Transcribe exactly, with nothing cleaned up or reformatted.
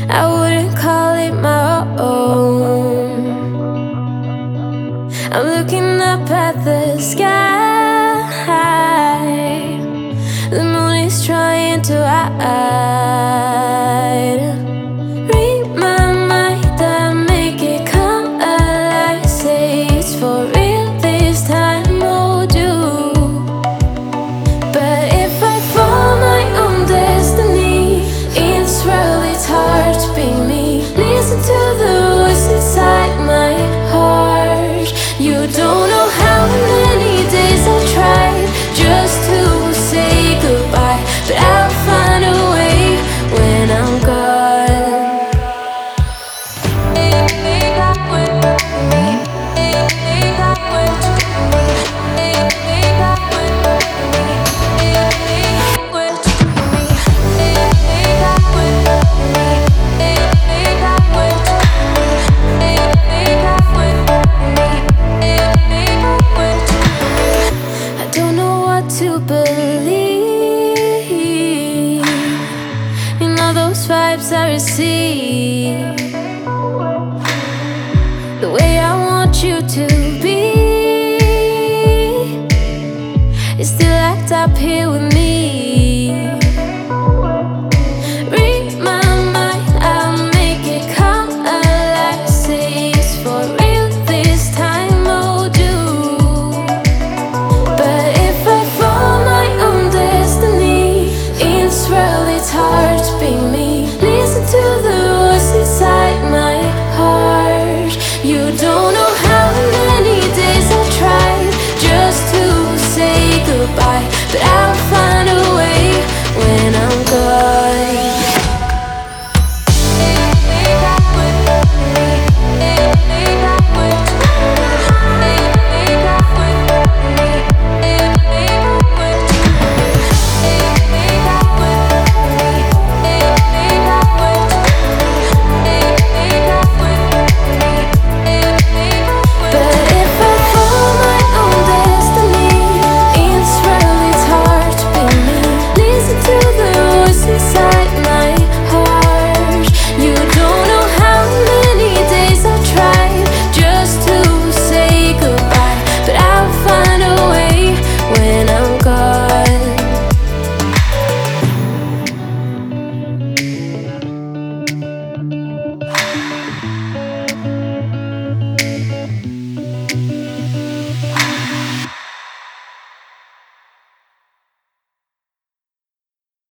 I wouldn't call it my own. I'm looking up at the sky. The moon is trying to hide. Read my mind and make it come alive. Say it's for real this time, oh do. But if I follow my own destiny, in this world it's hard to be me. Listen to the voice inside my heart. You don't know how many days I've tried just to say goodbye, but I'll find a way when I'm gone. I don't know what to believe in all those vibes I receive. The way I want you to be is still act up here with me.